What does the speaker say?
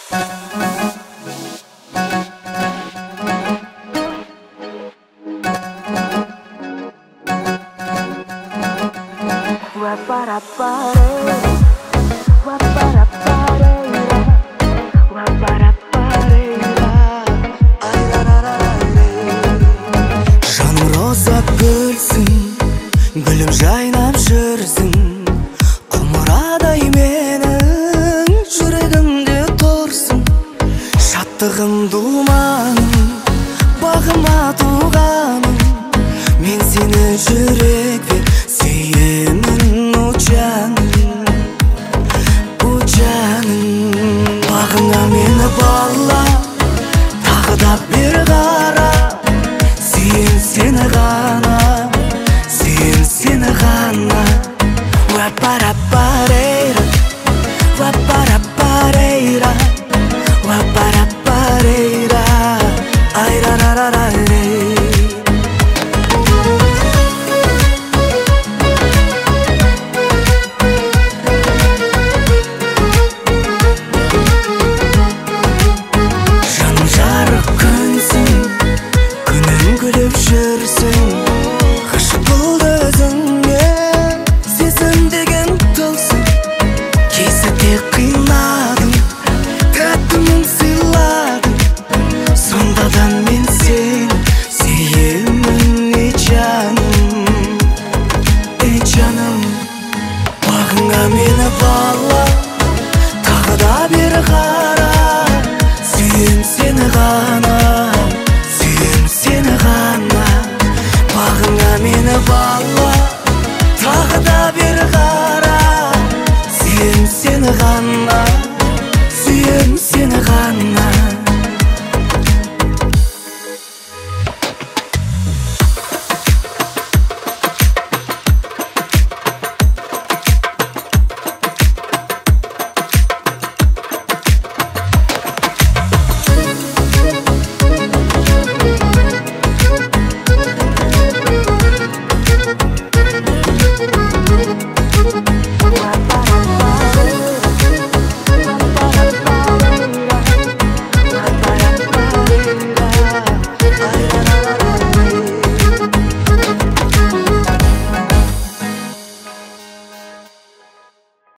Жаным роза гүлсің, гүлім жайнап жүрсің, құмырадай менің жүрегімде тұрсың. Шаттығым думаным, бағыма туғаным, мен сені жүрекпен сүйемін, о жаным, о жаным. Бағыңа мені бала, тағы да бір қара, сүйем сені ғана, сүйем сені ғана. Уа-па-ра-па-рей-ра, уа-па-ра-па-рей-ра, уа-па-ра-па-рей-ра, ай-ра-ра-ра-ра-рей. Жаным жарық күнсің, күнің күліп жүрсің, ғашық болды өзіңе, сезім деген тылсым. Кей сәтте қинадым, тәттімін сыйладым, сонда да мен сені сүйемін, ей жаным, ей жаным. Бағыңа мені бала, тағы да бір қара, сүйем сені ғана, сүйем сені ғана. Бағыңа мені бала, тағы да бір қара, сүйем сені ғана, сүйем сені ғана.